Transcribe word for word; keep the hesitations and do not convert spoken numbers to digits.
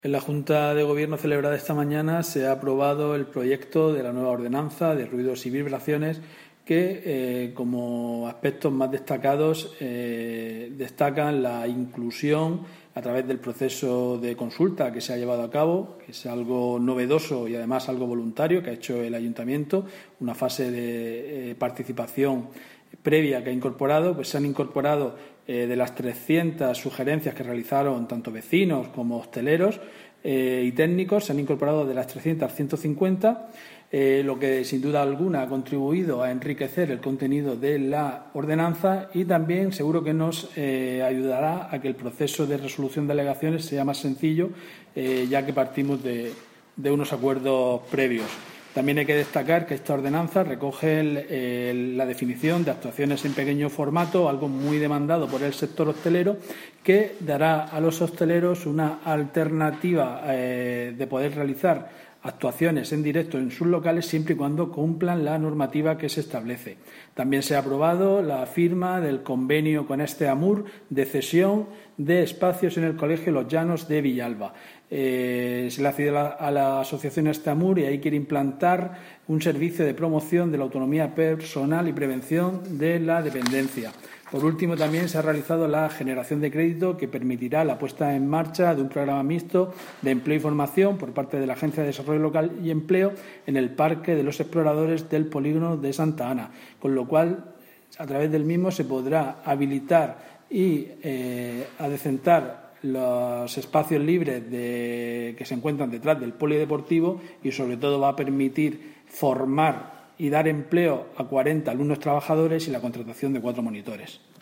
En la Junta de Gobierno celebrada esta mañana se ha aprobado el proyecto de la nueva ordenanza de ruidos y vibraciones que, eh, como aspectos más destacados, eh, destacan la inclusión a través del proceso de consulta que se ha llevado a cabo, que es algo novedoso y además algo voluntario que ha hecho el Ayuntamiento, una fase de eh, participación previa que ha incorporado, pues se han incorporado eh, de las trescientas sugerencias que realizaron tanto vecinos como hosteleros eh, y técnicos, se han incorporado de las trescientas ciento cincuenta, eh, lo que sin duda alguna ha contribuido a enriquecer el contenido de la ordenanza y también seguro que nos eh, ayudará a que el proceso de resolución de alegaciones sea más sencillo, eh, ya que partimos de, de unos acuerdos previos. También hay que destacar que esta ordenanza recoge el, el, la definición de actuaciones en pequeño formato, algo muy demandado por el sector hostelero, que dará a los hosteleros una alternativa eh, de poder realizar actuaciones en directo en sus locales siempre y cuando cumplan la normativa que se establece. También se ha aprobado la firma del convenio con este AMUR de cesión de espacios en el Colegio Los Llanos de Villalba. Eh, se le ha cedido a la, a la asociación Estamur y ahí quiere implantar un servicio de promoción de la autonomía personal y prevención de la dependencia. Por último, también se ha realizado la generación de crédito que permitirá la puesta en marcha de un programa mixto de empleo y formación por parte de la Agencia de Desarrollo Local y Empleo en el Parque de los Exploradores del Polígono de Santa Ana, con lo cual, a través del mismo, se podrá habilitar y eh, adecentar los espacios libres de, que se encuentran detrás del polideportivo y, sobre todo, va a permitir formar y dar empleo a cuarenta alumnos trabajadores y la contratación de cuatro monitores.